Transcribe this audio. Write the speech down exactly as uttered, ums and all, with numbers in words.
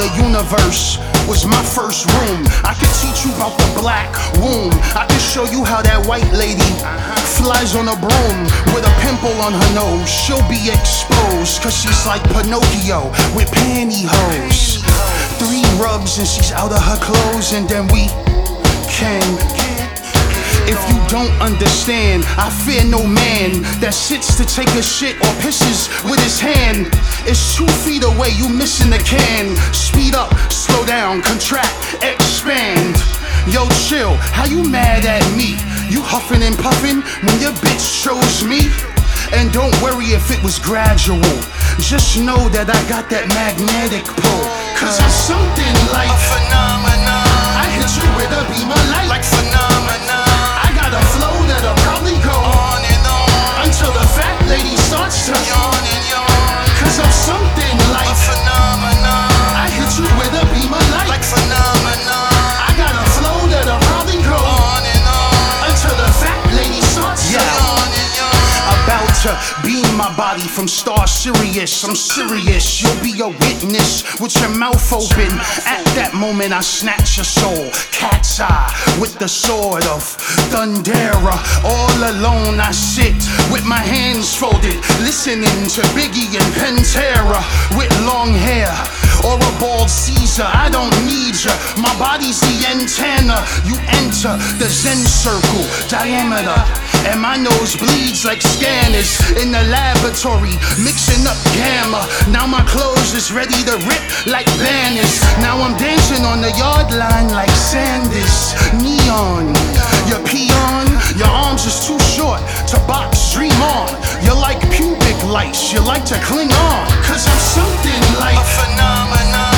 the universe was my first room. I could teach you about the black womb. I could show you how that white lady flies on a broom with a pimple on her nose. She'll be exposed, cause she's like Pinocchio with pantyhose. Three rubs and she's out of her clothes, and then we can. If you don't understand, I fear no man that sits to take a shit or pisses with his hand. It's two feet away, you missing the can. Speed up, slow down, contract, expand. Yo, chill, how you mad at me? You huffing and puffing when your bitch chose me? And don't worry if it was gradual, just know that I got that magnetic pull. Cause I'm something like a phenomenon. I hit you with a beam of light like phenomenon. I got a flow that'll probably go on and on until the fat lady starts to yawn and yawn. Cause I'm something like a phenomenon. I hit you with a beam of light like phenomenon. I got a flow that'll probably go on and on until the fat lady starts to yawn and yawn. About to beam my body from Star Sirius. I'm serious, you'll be a witness with your mouth open. At that moment I snatch your soul, cat's eye with the sword of Thundera. All alone I sit with my hands folded, listening to Biggie and Pantera. With long hair or a bald Caesar, I don't need ya. My body's the antenna. You enter the Zen circle diameter, and my nose bleeds like scanners in the laboratory, mixing up gamma. Now my clothes is ready to rip like banners. Now I'm dancing on the yard line like Sanders. Neon, your peon, your arms is too short to box, dream on. You're like pubic lice, you like to cling on. Cause I'm something like a phenomenon.